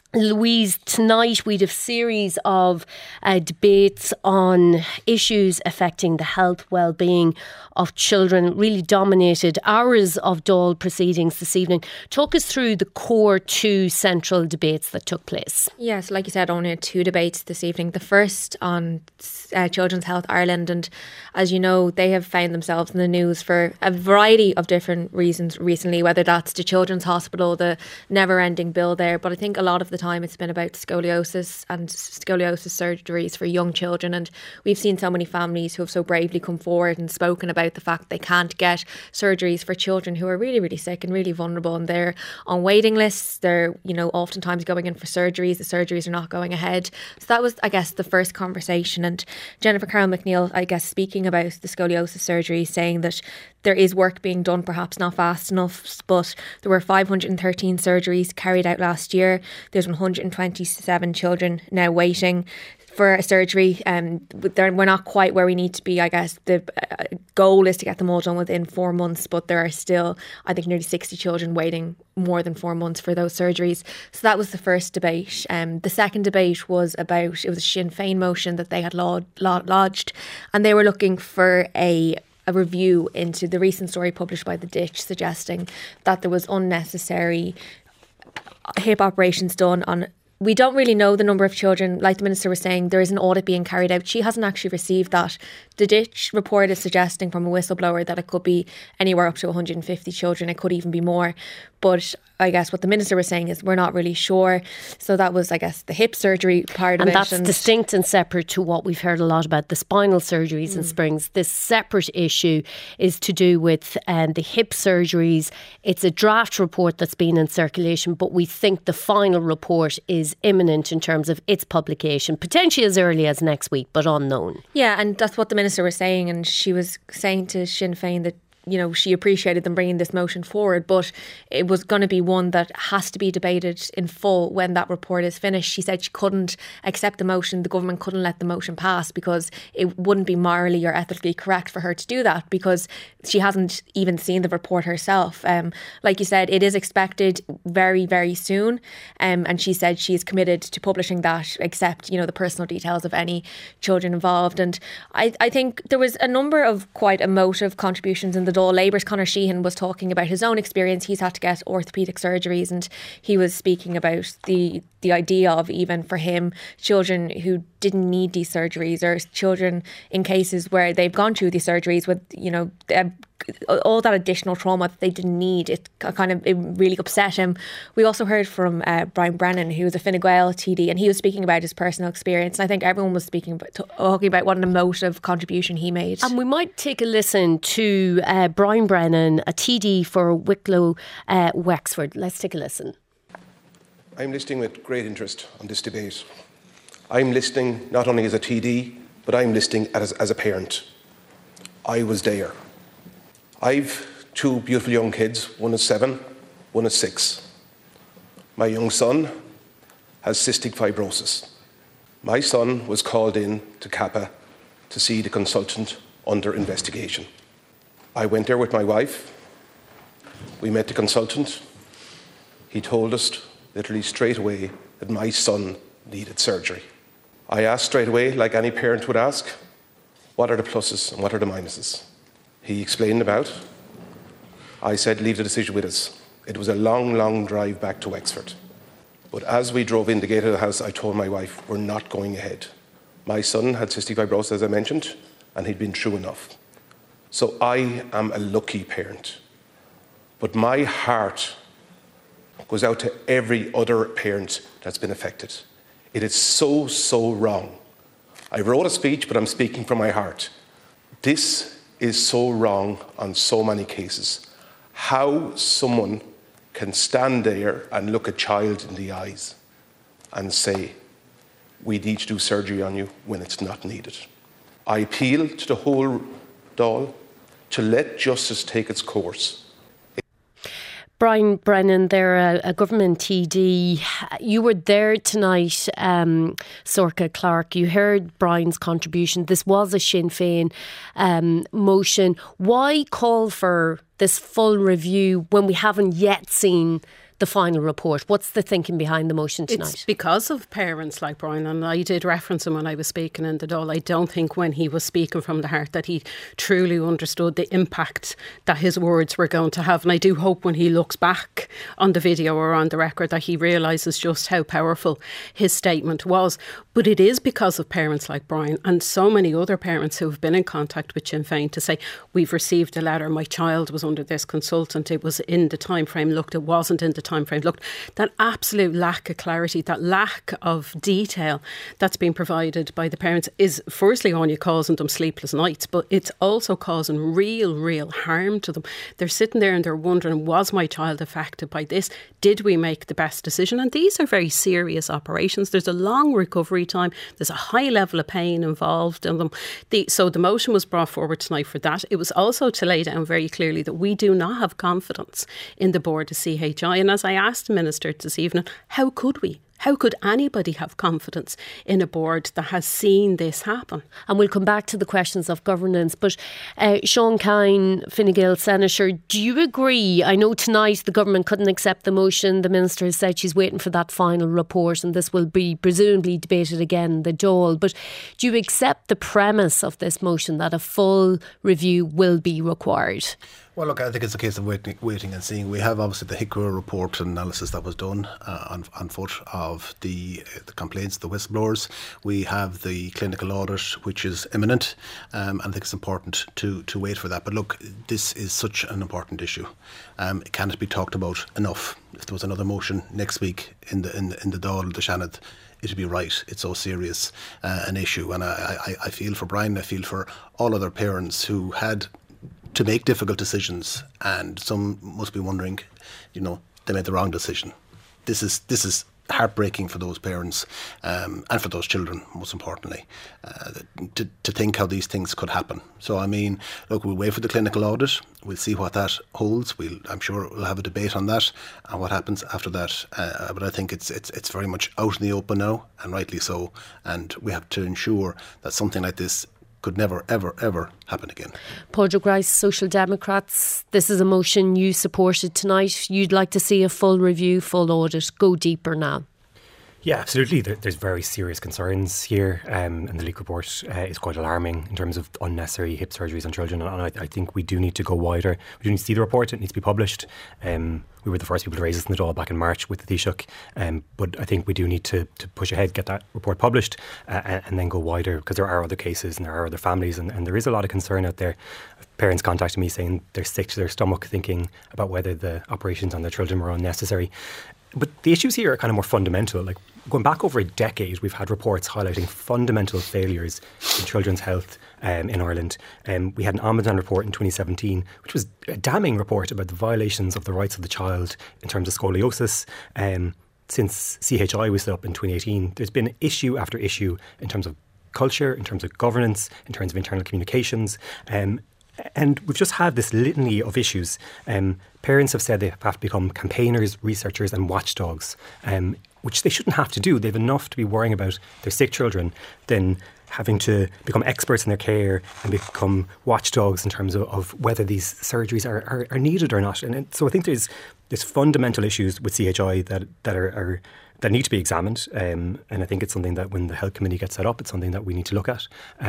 Louise, tonight we'd have a series of debates on issues affecting the health, well-being of children, really dominated hours of Dáil proceedings this evening. Talk us through the core two central debates that took place. Yes, like you said, only 2 debates this evening. The first on Children's Health Ireland, and as you know, they have found themselves in the news for a variety of different reasons recently, whether that's the Children's Hospital, the never-ending bill there, but I think a lot of the time it's been about scoliosis and scoliosis surgeries for young children, and we've seen so many families who have so bravely come forward and spoken about the fact they can't get surgeries for children who are really, really sick and really vulnerable, and they're on waiting lists. They're, oftentimes going in for surgeries. The surgeries are not going ahead. So that was, I guess, the first conversation. And Jennifer Carroll McNeil, I guess, speaking about the scoliosis surgery, saying that there is work being done, perhaps not fast enough, but there were 513 surgeries carried out last year. There's 127 children now waiting for a surgery. We're not quite where we need to be. I guess the goal is to get them all done within 4 months, but there are still, I think, nearly 60 children waiting more than 4 months for those surgeries. So that was the first debate. The second debate was about, it was a Sinn Féin motion that they had lodged, and they were looking for a review into the recent story published by The Ditch suggesting that there was unnecessary hip operations done on. We don't really know the number of children. Like the Minister was saying, there is an audit being carried out. She hasn't actually received that. The Ditch report is suggesting from a whistleblower that it could be anywhere up to 150 children. It could even be more. But I guess what the Minister was saying is we're not really sure. So that was, I guess, the hip surgery part of it. And that's distinct and separate to what we've heard a lot about, the spinal surgeries in Springs. This separate issue is to do with the hip surgeries. It's a draft report that's been in circulation, but we think the final report is imminent in terms of its publication, potentially as early as next week, but unknown. Yeah, and that's what the Minister was saying, and she was saying to Sinn Féin that she appreciated them bringing this motion forward, but it was going to be one that has to be debated in full when that report is finished. She said she couldn't accept the motion. The government couldn't let the motion pass because it wouldn't be morally or ethically correct for her to do that, because she hasn't even seen the report herself. Like you said, it is expected very, very soon. And she said she is committed to publishing that, except, the personal details of any children involved. And I think there was a number of quite emotive contributions in the Dáil. Labour's Conor Sheehan was talking about his own experience. He's had to get orthopaedic surgeries, and he was speaking about the idea of, even for him, children who didn't need these surgeries, or children in cases where they've gone through these surgeries with, all that additional trauma that they didn't need. It really upset him. We also heard from Brian Brennan, who was a Fine Gael TD, and he was speaking about his personal experience. And I think everyone was talking about what an emotive contribution he made. And we might take a listen to Brian Brennan, a TD for Wicklow, Wexford. Let's take a listen. I'm listening with great interest on this debate. I'm listening not only as a TD, but I'm listening as a parent. I was there. I've 2 beautiful young kids. One is 7, one is 6. My young son has cystic fibrosis. My son was called in to CAPA to see the consultant under investigation. I went there with my wife. We met the consultant. He told us literally straight away that my son needed surgery. I asked straight away, like any parent would ask, what are the pluses and what are the minuses? He explained about. I said, leave the decision with us. It was a long, long drive back to Wexford. But as we drove in the gate of the house, I told my wife, we're not going ahead. My son had cystic fibrosis, as I mentioned, and he'd been through enough. So I am a lucky parent. But my heart goes out to every other parent that's been affected. It is so, so wrong. I wrote a speech, but I'm speaking from my heart. This is so wrong on so many cases. How someone can stand there and look a child in the eyes and say, we need to do surgery on you when it's not needed. I appeal to the whole Dáil to let justice take its course. Brian Brennan, they're a government TD. You were there tonight, Sorcha Clark. You heard Brian's contribution. This was a Sinn Féin motion. Why call for this full review when we haven't yet seen the final report? What's the thinking behind the motion tonight? It's because of parents like Brian, and I did reference him when I was speaking in the Dáil. I don't think when he was speaking from the heart that he truly understood the impact that his words were going to have. And I do hope when he looks back on the video or on the record that he realises just how powerful his statement was. But it is because of parents like Brian and so many other parents who have been in contact with Sinn Féin to say, we've received a letter, my child was under this consultant, it was in the time frame looked, it wasn't in the time frame looked. That absolute lack of clarity, that lack of detail that's been provided by the parents is firstly only causing them sleepless nights, but it's also causing real harm to them. They're sitting there and they're wondering, was my child affected by this? Did we make the best decision? And these are very serious operations. There's a long recovery time. There's a high level of pain involved in them. So the motion was brought forward tonight for that. It was also to lay down very clearly that we do not have confidence in the board of CHI. And as I asked the Minister this evening, how could we? How could anybody have confidence in a board that has seen this happen? And we'll come back to the questions of governance. But Sean Kine, Fine Gael Senator, do you agree? I know tonight the government couldn't accept the motion. The Minister has said she's waiting for that final report and this will be presumably debated again in the Dáil. But do you accept the premise of this motion that a full review will be required? Well, look, I think it's a case of waiting and seeing. We have obviously the HICRA report and analysis that was done on foot of the complaints, the whistleblowers. We have the clinical audit, which is imminent, and I think it's important to wait for that. But look, this is such an important issue. It can't be talked about enough. If there was another motion next week in the Dáil, the Seanad, it'd be right. It's so serious an issue, and I feel for Brian. I feel for all other parents who had to make difficult decisions, and some must be wondering, they made the wrong decision. This is heartbreaking for those parents and for those children, most importantly, to think how these things could happen. So, I mean, look, we'll wait for the clinical audit. We'll see what that holds. I'm sure we'll have a debate on that and what happens after that. But I think it's very much out in the open now, and rightly so. And we have to ensure that something like this could never, ever happen again. Padraig Rice, Social Democrats, this is a motion you supported tonight. You'd like to see a full review, full audit, go deeper now. Yeah, absolutely. There's very serious concerns here, and the leak report is quite alarming in terms of unnecessary hip surgeries on children. And I think we do need to go wider. We do need to see the report. It needs to be published. We were the first people to raise this in the Dáil back in March with the Taoiseach, but I think we do need to push ahead, get that report published, and then go wider, because there are other cases and there are other families, and there is a lot of concern out there. Parents contacting me saying they're sick to their stomach thinking about whether the operations on their children were unnecessary. But the issues here are kind of more fundamental. Like, going back over a decade, we've had reports highlighting fundamental failures in children's health in Ireland. We had an Ombudsman report in 2017, which was a damning report about the violations of the rights of the child in terms of scoliosis. Since CHI was set up in 2018, there's been issue after issue in terms of culture, in terms of governance, in terms of internal communications. And we've just had this litany of issues. Parents have said they have to become campaigners, researchers and watchdogs, which they shouldn't have to do. They have enough to be worrying about their sick children than having to become experts in their care and become watchdogs in terms of whether these surgeries are needed or not. And so I think there's fundamental issues with CHI that need to be examined, and I think it's something that when the Health Committee gets set up, it's something that we need to look at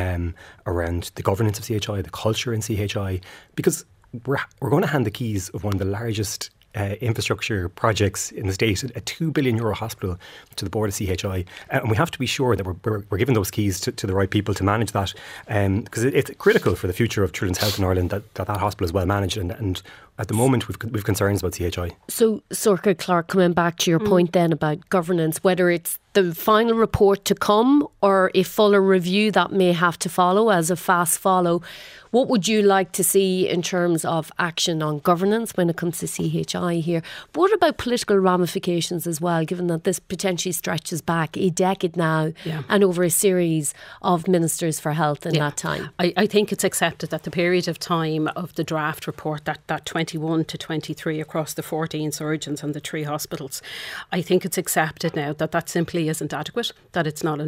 around the governance of CHI, the culture in CHI, because we're going to hand the keys of one of the largest infrastructure projects in the state, a €2 billion hospital, to the board of CHI, and we have to be sure that we're giving those keys to the right people to manage that, because it's critical for the future of children's health in Ireland that hospital is well managed, and at the moment we've concerns about CHI. So, Sorcha Clark, coming back to your point then about governance, whether it's the final report to come or a fuller review that may have to follow as a fast follow, what would you like to see in terms of action on governance when it comes to CHI here? But what about political ramifications as well, given that this potentially stretches back a decade now and over a series of ministers for health in that time? I think it's accepted that the period of time of the draft report, that 21 to 23 across the 14 surgeons and the 3 hospitals, I think it's accepted now that simply isn't adequate, that it's not enough, that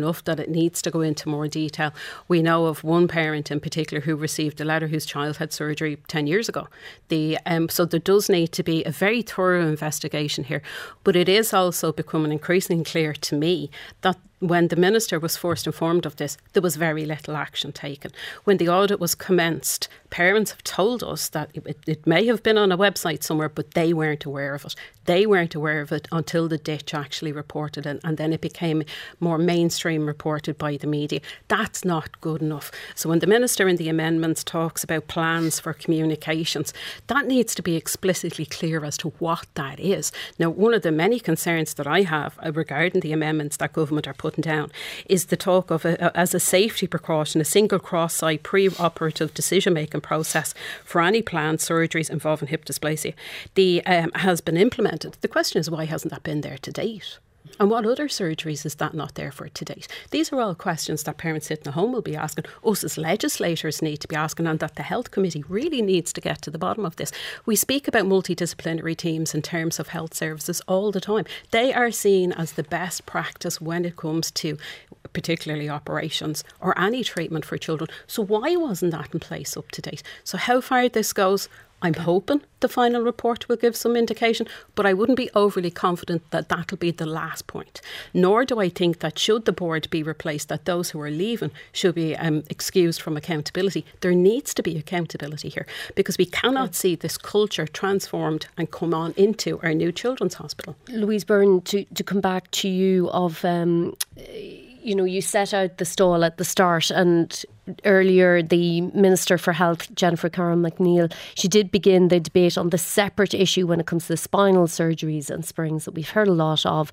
it needs to go into more detail. We know of one parent in particular who received a letter whose child had surgery 10 years ago. So there does need to be a very thorough investigation here. But it is also becoming increasingly clear to me that when the Minister was first informed of this, there was very little action taken. When the audit was commenced, parents have told us that it may have been on a website somewhere, but they weren't aware of it. They weren't aware of it until the ditch actually reported it, and then it became more mainstream reported by the media. That's not good enough. So when the Minister in the amendments talks about plans for communications, that needs to be explicitly clear as to what that is. Now, one of the many concerns that I have regarding the amendments that government are putting down is the talk of, as a safety precaution, a single cross-site pre-operative decision-making process for any planned surgeries involving hip dysplasia has been implemented. The question is, why hasn't that been there to date? And what other surgeries is that not there for to date? These are all questions that parents sitting at home will be asking, us as legislators need to be asking, and that the Health Committee really needs to get to the bottom of this. We speak about multidisciplinary teams in terms of health services all the time. They are seen as the best practice when it comes to particularly operations or any treatment for children. So why wasn't that in place up to date? So how far this goes, I'm hoping the final report will give some indication, but I wouldn't be overly confident that that'll be the last point. Nor do I think that should the board be replaced, that those who are leaving should be excused from accountability. There needs to be accountability here, because we cannot see this culture transformed and come on into our new children's hospital. Louise Byrne, to come back to you of... you set out the stall at the start, and earlier the Minister for Health, Jennifer Carroll-MacNeill, she did begin the debate on the separate issue when it comes to the spinal surgeries and springs that we've heard a lot of,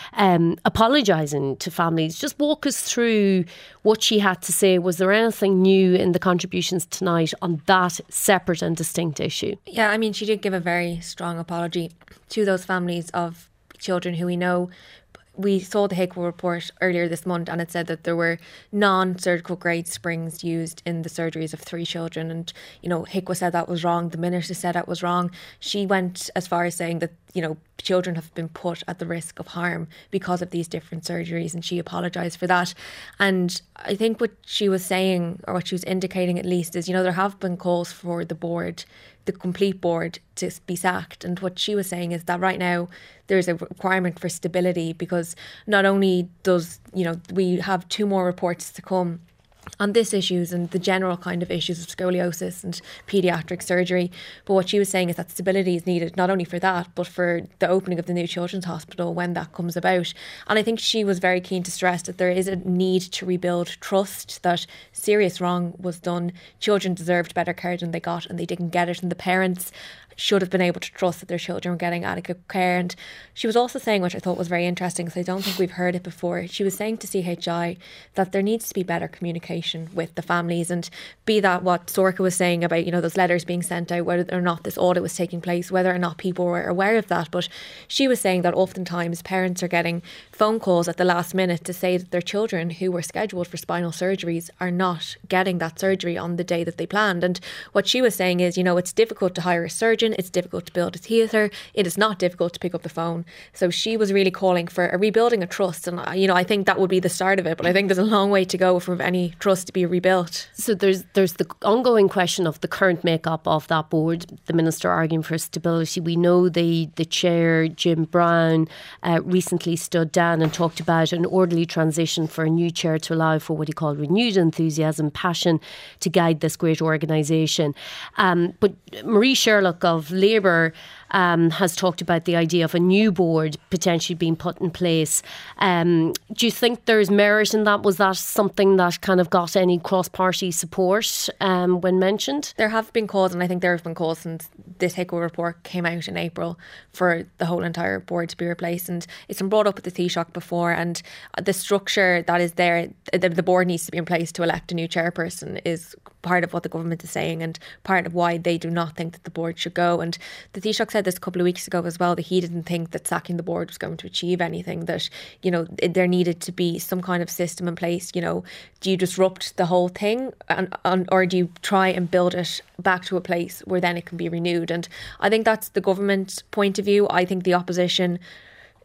apologising to families. Just walk us through what she had to say. Was there anything new in the contributions tonight on that separate and distinct issue? Yeah, I mean, she did give a very strong apology to those families of children who we know. We saw the HICWA report earlier this month, and it said that there were non-surgical grade springs used in the surgeries of 3 children. And, HICWA said that was wrong. The Minister said that was wrong. She went as far as saying that, children have been put at the risk of harm because of these different surgeries, and she apologised for that. And I think what she was saying, or what she was indicating at least, is, there have been calls for the board, the complete board, to be sacked. And what she was saying is that right now there's a requirement for stability, because not only does, we have 2 more reports to come on this issues and the general kind of issues of scoliosis and paediatric surgery. But what she was saying is that stability is needed, not only for that, but for the opening of the new children's hospital when that comes about. And I think she was very keen to stress that there is a need to rebuild trust, that serious wrong was done. Children deserved better care than they got, and they didn't get it. And the parents should have been able to trust that their children were getting adequate care. And she was also saying, which I thought was very interesting, because I don't think we've heard it before, she was saying to CHI that there needs to be better communication with the families, and be that what Sorcha was saying about, those letters being sent out, whether or not this audit was taking place, whether or not people were aware of that. But she was saying that oftentimes parents are getting phone calls at the last minute to say that their children who were scheduled for spinal surgeries are not getting that surgery on the day that they planned. And what she was saying is, it's difficult to hire a surgeon, it's difficult to build a theatre, it is not difficult to pick up the phone. So she was really calling for a rebuilding of trust, and I think that would be the start of it, but I think there's a long way to go for any trust to be rebuilt. So there's the ongoing question of the current makeup of that board, the Minister arguing for stability. We know the chair, Jim Brown, recently stood down and talked about an orderly transition for a new chair to allow for what he called renewed enthusiasm, passion to guide this great organisation. But Marie Sherlock of Labour has talked about the idea of a new board potentially being put in place. Do you think there's merit in that? Was that something that kind of got any cross-party support when mentioned? There have been calls, and I think there have been calls since this HICWA report came out in April, for the whole entire board to be replaced. And it's been brought up at the Taoiseach before, and the structure that is there, the board needs to be in place to elect a new chairperson, is part of what the government is saying, and part of why they do not think that the board should go. And the Taoiseach said this a couple of weeks ago as well, that he didn't think that sacking the board was going to achieve anything, that there needed to be some kind of system in place. Do you disrupt the whole thing, or do you try and build it back to a place where then it can be renewed? And I think that's the government's point of view. I think the opposition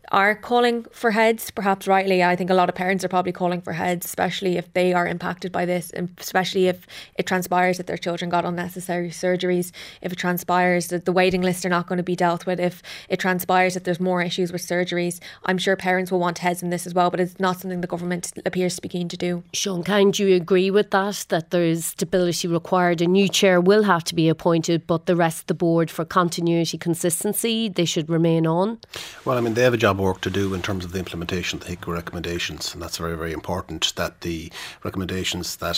are calling for heads, perhaps rightly. I think a lot of parents are probably calling for heads, especially if they are impacted by this, and especially if it transpires that their children got unnecessary surgeries, if it transpires that the waiting lists are not going to be dealt with, if it transpires that there's more issues with surgeries. I'm sure parents will want heads in this as well, but it's not something the government appears to be keen to do. Sean Kine, do you agree with that there is stability required? A new chair will have to be appointed, but the rest of the board, for continuity, consistency, they should remain on? Well, I mean, they have a job of work to do in terms of the implementation of the HICWA recommendations, and that's very, very important that the recommendations that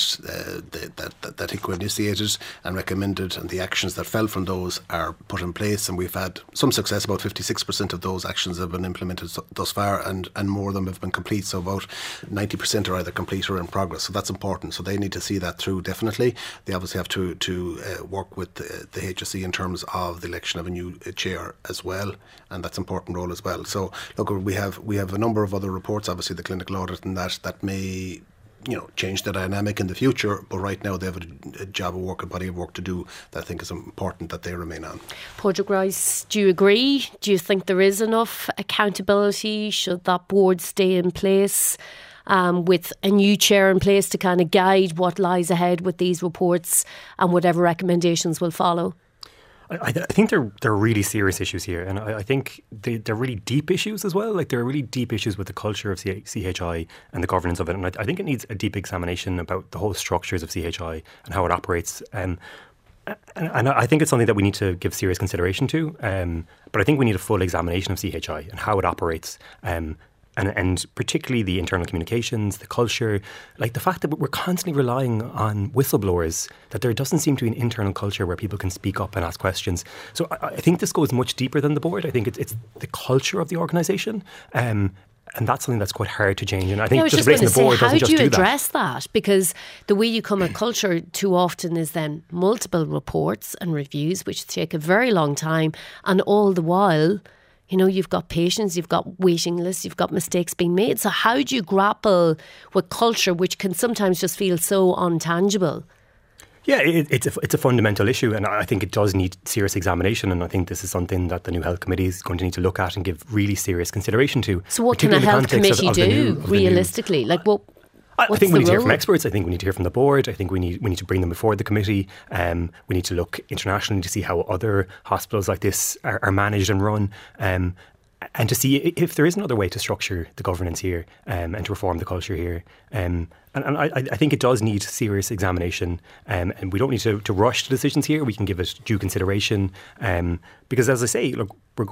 HICWA initiated and recommended and the actions that fell from those are put in place, and we've had some success. About 56% of those actions have been implemented thus far, and more of them have been complete, so about 90% are either complete or in progress, so that's important. So they need to see that through, definitely. They obviously have to work with the HSE in terms of the election of a new chair as well, and that's an important role as well. So look, we have a number of other reports, obviously the clinical audit and that may change the dynamic in the future, but right now they have a job of work, a body of work to do that I think is important that they remain on. Padraig Rice, do you agree? Do you think there is enough accountability? Should that board stay in place with a new chair in place to kind of guide what lies ahead with these reports and whatever recommendations will follow? I think they're really serious issues here, and I think they're really deep issues as well. Like, there are really deep issues with the culture of CHI and the governance of it, and I think it needs a deep examination about the whole structures of CHI and how it operates. And I think it's something that we need to give serious consideration to. But I think we need a full examination of CHI and how it operates. And particularly the internal communications, the culture, like the fact that we're constantly relying on whistleblowers, that there doesn't seem to be an internal culture where people can speak up and ask questions. So I think this goes much deeper than the board. I think it's the culture of the organisation. And that's something that's quite hard to change. And I think just replacing the board doesn't just do that. How do you address that? Because the way you come at culture too often is then multiple reports and reviews, which take a very long time, and all the while, you've got patients, you've got waiting lists, you've got mistakes being made. So how do you grapple with culture, which can sometimes just feel so untangible? Yeah, it's a fundamental issue, and I think it does need serious examination, and I think this is something that the new health committee is going to need to look at and give really serious consideration to. So what can a health committee do, realistically? I think we need to hear from experts. I think we need to hear from the board. I think we need to bring them before the committee. We need to look internationally to see how other hospitals like this are managed and run, and to see if there is another way to structure the governance here, and to reform the culture here. And I think it does need serious examination, and we don't need to rush to decisions here. We can give it due consideration, because, as I say, look,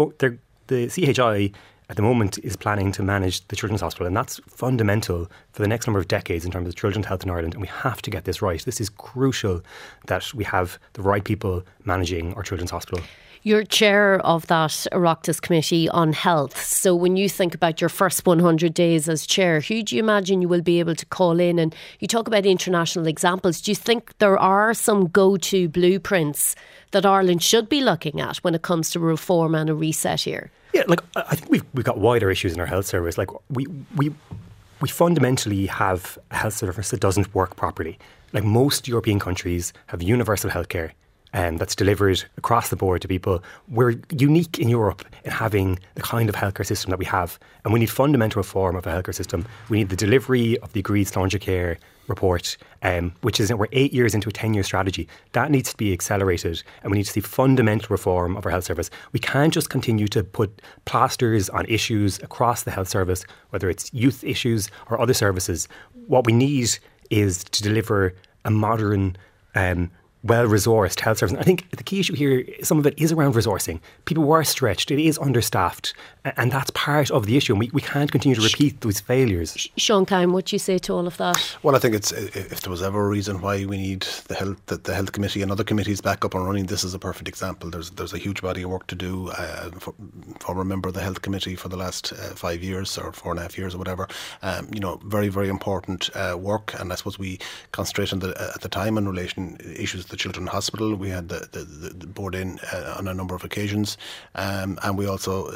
the CHI at the moment is planning to manage the Children's Hospital, and that's fundamental for the next number of decades in terms of children's health in Ireland, and we have to get this right. This is crucial that we have the right people managing our Children's Hospital. You're chair of that Oireachtas Committee on Health. So when you think about your first 100 days as chair, who do you imagine you will be able to call in? And you talk about international examples. Do you think there are some go-to blueprints that Ireland should be looking at when it comes to reform and a reset here? Yeah, I think we've got wider issues in our health service. Like we fundamentally have a health service that doesn't work properly. Like, most European countries have universal healthcare, that's delivered across the board to people. We're unique in Europe in having the kind of healthcare system that we have, and we need fundamental reform of a healthcare system. We need the delivery of the agreed Sláinte Care report, which is, we're 8 years into a 10-year strategy. That needs to be accelerated, and we need to see fundamental reform of our health service. We can't just continue to put plasters on issues across the health service, whether it's youth issues or other services. What we need is to deliver a modern, well-resourced health service. And I think the key issue here, some of it is around resourcing. People were stretched. It is understaffed. And that's part of the issue. And we can't continue to repeat those failures. Sean Kine, what do you say to all of that? Well, I think it's, if there was ever a reason why we need the health committee and other committees back up and running, this is a perfect example. There's a huge body of work to do. Former member of the health committee for the last 5 years or 4.5 years or whatever. Very, very important work. And I suppose we concentrated at the time on issues the Children's Hospital. We had the board in on a number of occasions, and we also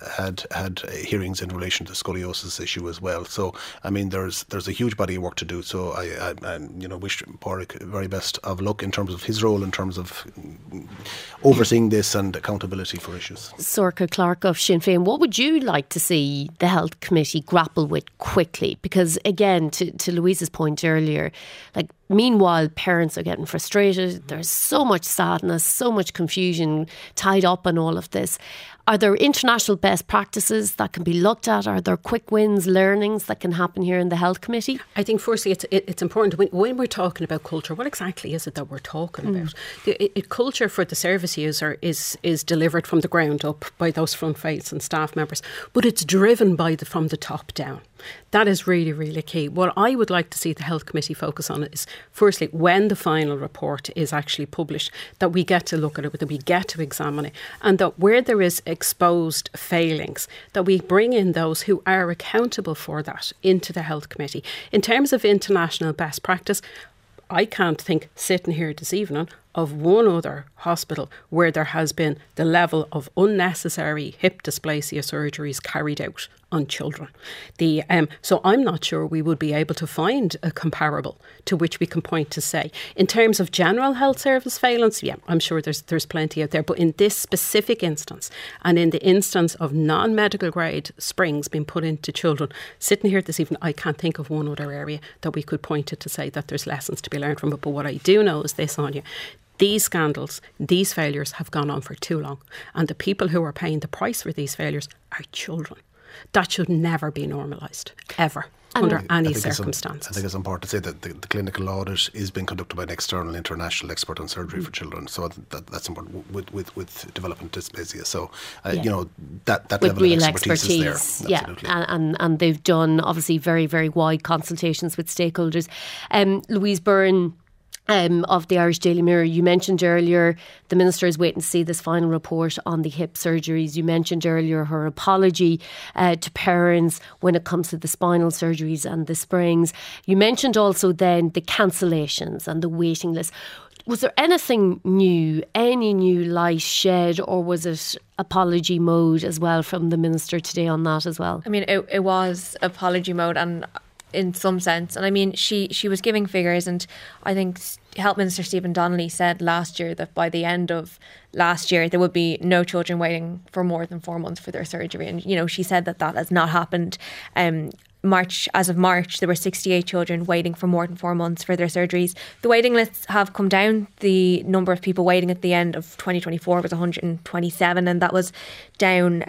had hearings in relation to the scoliosis issue as well. So I mean, there's a huge body of work to do. So I wish Pádraig very best of luck in terms of his role, in terms of overseeing this and accountability for issues. Sorcha Clarke of Sinn Féin, what would you like to see the Health Committee grapple with quickly? Because again, to Louise's point earlier, like, meanwhile, parents are getting frustrated. There's so much sadness, so much confusion tied up in all of this. Are there international best practices that can be looked at? Are there quick wins, learnings that can happen here in the Health Committee? I think firstly it's important when we're talking about culture, what exactly is it that we're talking about? The culture for the service user is delivered from the ground up by those front-facing staff members, but it's driven from the top down. That is really, really key. What I would like to see the Health Committee focus on is, firstly, when the final report is actually published, that we get to look at it, that we get to examine it, and that where there is exposed failings, that we bring in those who are accountable for that into the Health Committee. In terms of international best practice, I can't think, sitting here this evening, of one other hospital where there has been the level of unnecessary hip dysplasia surgeries carried out on children. So I'm not sure we would be able to find a comparable to which we can point to say. In terms of general health service failings, yeah, I'm sure there's plenty out there. But in this specific instance, and in the instance of non-medical grade springs being put into children, sitting here this evening, I can't think of one other area that we could point to say that there's lessons to be learned from it. But what I do know is this, Áine. These scandals, these failures have gone on for too long. And the people who are paying the price for these failures are children. That should never be normalised, ever, under any circumstances. I think it's important to say that the clinical audit is being conducted by an external international expert on surgery for children. So that's important with development dysplasia. So, that with level real of expertise is there. Absolutely. And they've done, obviously, very, very wide consultations with stakeholders. Louise Byrne, of the Irish Daily Mirror, you mentioned earlier the Minister is waiting to see this final report on the hip surgeries. You mentioned earlier her apology to parents when it comes to the spinal surgeries and the springs. You mentioned also then the cancellations and the waiting list. Was there anything new, any new light shed, or was it apology mode as well from the Minister today on that as well? I mean, it was apology mode, and in some sense. And I mean, she was giving figures, and I think Health Minister Stephen Donnelly said last year that by the end of last year there would be no children waiting for more than 4 months for their surgery. And, she said that has not happened. As of March, there were 68 children waiting for more than 4 months for their surgeries. The waiting lists have come down. The number of people waiting at the end of 2024 was 127, and that was down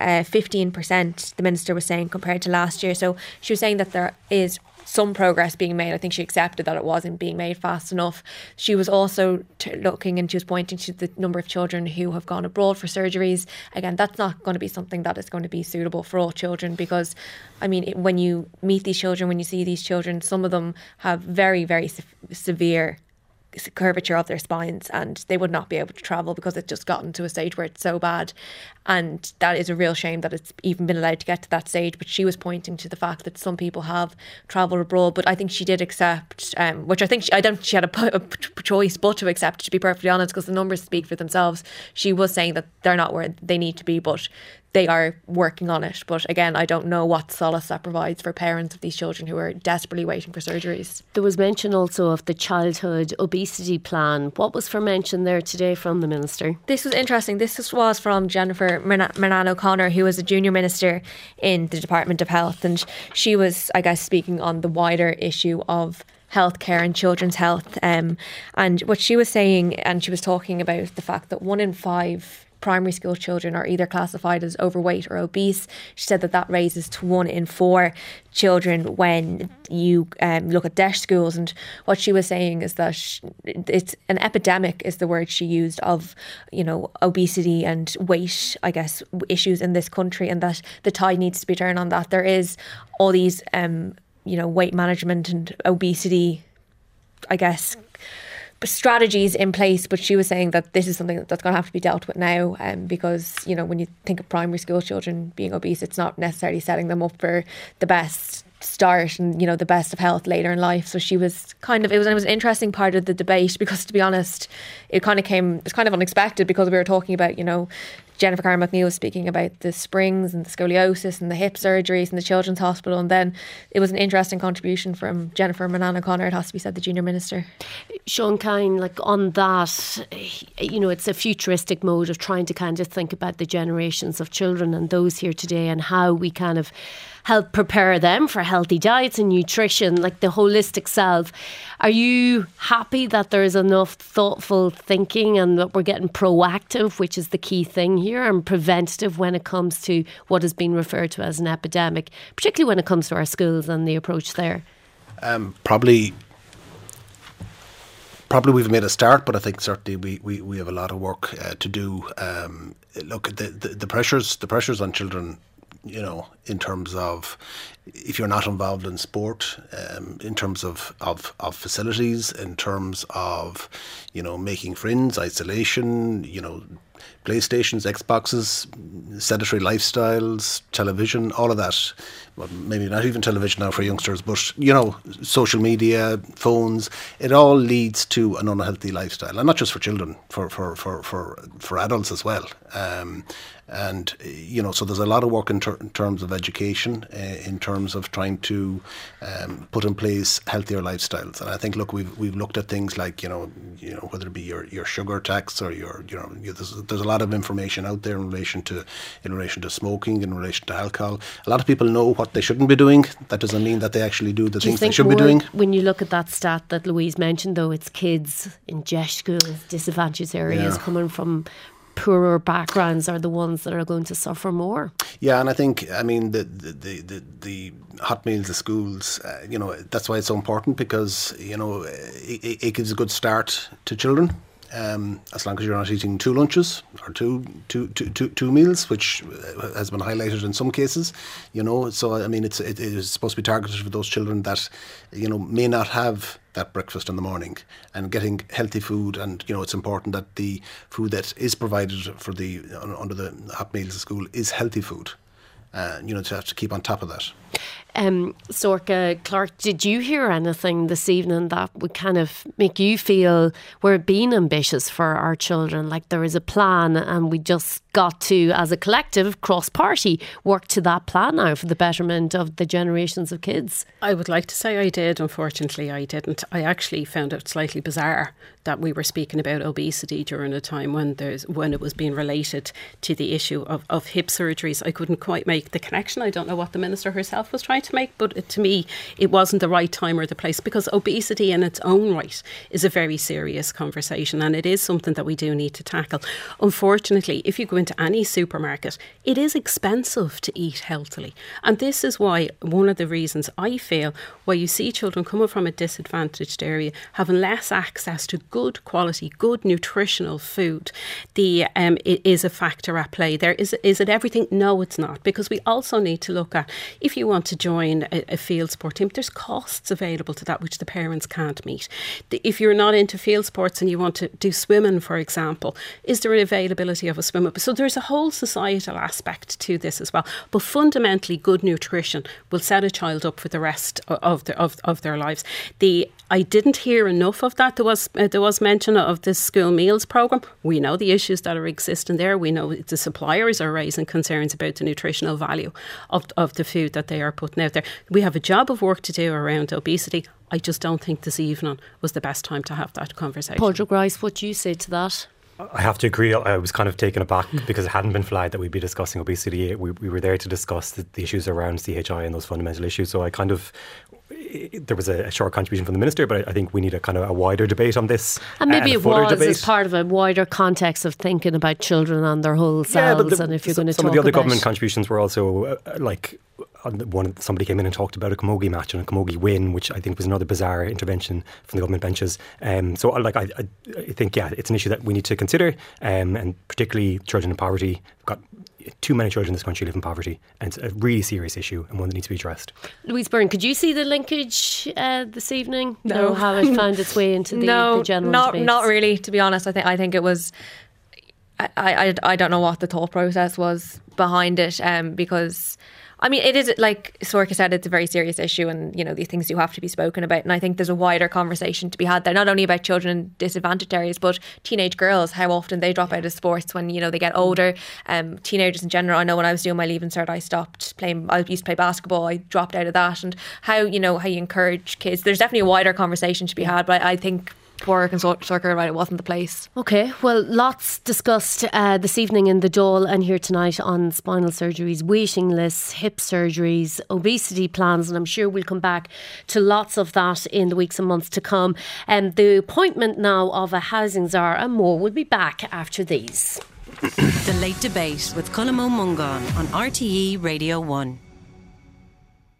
15%, the Minister was saying, compared to last year. So she was saying that there is some progress being made. I think she accepted that it wasn't being made fast enough. She was also looking, and she was pointing to the number of children who have gone abroad for surgeries. Again, that's not going to be something that is going to be suitable for all children, because, I mean, when you meet these children, when you see these children, some of them have very, very severe curvature of their spines, and they would not be able to travel because it's just gotten to a stage where it's so bad. And that is a real shame that it's even been allowed to get to that stage. But she was pointing to the fact that some people have travelled abroad. But I think she did accept, which I don't think she had a choice but to accept, to be perfectly honest, because the numbers speak for themselves. She was saying that they're not where they need to be, but they are working on it. But again, I don't know what solace that provides for parents of these children who are desperately waiting for surgeries. There was mention also of the childhood obesity plan. What was for mention there today from the Minister? This was interesting. This was from Jennifer Murnaghan O'Connor, who was a junior minister in the Department of Health. And she was, I guess, speaking on the wider issue of healthcare and children's health. And what she was saying, and she was talking about the fact that 1 in 5 primary school children are either classified as overweight or obese. She said that raises to 1 in 4 children when you look at DEIS schools. And what she was saying is that it's an epidemic, is the word she used, of, obesity and weight, I guess, issues in this country, and that the tide needs to be turned on that. There is all these, weight management and obesity, I guess, strategies in place, but she was saying that this is something that's going to have to be dealt with now, because when you think of primary school children being obese, it's not necessarily setting them up for the best start and, you know, the best of health later in life. So she was it was an interesting part of the debate, because, to be honest, it's kind of unexpected, because we were talking about, you know, Jennifer Carr McNeil was speaking about the springs and the scoliosis and the hip surgeries in the Children's Hospital, and then it was an interesting contribution from Jennifer Manana O'Connor, it has to be said, the Junior Minister. Sean Kine, like on that, you know, it's a futuristic mode of trying to kind of think about the generations of children and those here today, and how we kind of help prepare them for healthy diets and nutrition, like the holistic self. Are you happy that there is enough thoughtful thinking and that we're getting proactive, which is the key thing here, and preventative when it comes to what has been referred to as an epidemic, particularly when it comes to our schools and the approach there? Probably we've made a start, but I think certainly we have a lot of work to do. Look, the pressures on children, you know, in terms of if you're not involved in sport, in terms of facilities, in terms of, you know, making friends, isolation, you know, PlayStations, Xboxes, sedentary lifestyles, television, all of that. Well, maybe not even television now for youngsters, but, you know, social media, phones, it all leads to an unhealthy lifestyle, and not just for children, for adults as well. And, you know, so there's a lot of work in terms of education, in terms of trying to put in place healthier lifestyles. And I think, look, we've looked at things like, you know, whether it be your sugar tax or there's a lot of information out there in relation to smoking, in relation to alcohol. A lot of people know what they shouldn't be doing. That doesn't mean that they actually do the things they should be doing. When you look at that stat that Louise mentioned, though, it's kids in GESH schools, disadvantaged areas, coming from poorer backgrounds, are the ones that are going to suffer more. Yeah, and I think, I mean, the hot meals at schools, you know, that's why it's so important, because, you know, it gives a good start to children. As long as you're not eating 2 lunches or two meals, which has been highlighted in some cases, you know. So I mean, it is supposed to be targeted for those children that, you know, may not have that breakfast in the morning, and getting healthy food. And, you know, it's important that the food that is provided for under the hot meals at school is healthy food. You know, to have to keep on top of that. Sorcha Clark, did you hear anything this evening that would kind of make you feel we're being ambitious for our children, like there is a plan and we just got to, as a collective, cross-party, work to that plan now for the betterment of the generations of kids? I would like to say I did. Unfortunately, I didn't. I actually found it slightly bizarre that we were speaking about obesity during a time when it was being related to the issue of hip surgeries. I couldn't quite make the connection. I don't know what the Minister herself was trying to make, but to me it wasn't the right time or the place, because obesity in its own right is a very serious conversation, and it is something that we do need to tackle. Unfortunately, if you go into any supermarket, it is expensive to eat healthily, and this is why, one of the reasons I feel why you see children coming from a disadvantaged area having less access to good quality, good nutritional food. It is a factor at play there. Is it everything? No, it's not, because we also need to look at, if you want to join a field sport team, there's costs available to that which the parents can't meet. If you're not into field sports and you want to do swimming, for example, is there an availability of a swimmer? So there's a whole societal aspect to this as well. But fundamentally, good nutrition will set a child up for the rest of their lives. I didn't hear enough of that. There was mention of the school meals programme. We know the issues that are existing there. We know the suppliers are raising concerns about the nutritional value of the food that they are putting out there. We have a job of work to do around obesity. I just don't think this evening was the best time to have that conversation. Padraig Rice, what do you say to that? I have to agree. I was kind of taken aback because it hadn't been flagged that we'd be discussing obesity. We were there to discuss the issues around CHI and those fundamental issues. So there was a short contribution from the Minister, but I think we need a wider debate on this. And maybe it was as part of a wider context of thinking about children and their whole selves. Yeah, and if you're going to some of the other government contributions were also somebody came in and talked about a camogie match and a camogie win, which I think was another bizarre intervention from the government benches. So I think, it's an issue that we need to consider, and particularly children in poverty. We've got too many children in this country live in poverty, and it's a really serious issue and one that needs to be addressed. Louise Byrne, could you see the linkage this evening? No. Or how it found its way into the general debates? Not really, to be honest. I think it was, I don't know what the thought process was behind it, because I mean, it is, like Sorcha said, it's a very serious issue, and you know, these things do have to be spoken about. And I think there's a wider conversation to be had there, not only about children in disadvantaged areas, but teenage girls, how often they drop out of sports when, you know, they get older. Teenagers in general. I know when I was doing my Leaving Cert, I stopped playing. I used to play basketball. I dropped out of that, and how you encourage kids. There's definitely a wider conversation to be had, but I think Warwick and Sorcha, right, it wasn't the place. Okay, well, lots discussed this evening in the Dáil and here tonight on spinal surgeries, waiting lists, hip surgeries, obesity plans, and I'm sure we'll come back to lots of that in the weeks and months to come. And the appointment now of a housing czar and more will be back after these. The Late Debate with Colm Ó Mongáin on RTE Radio 1.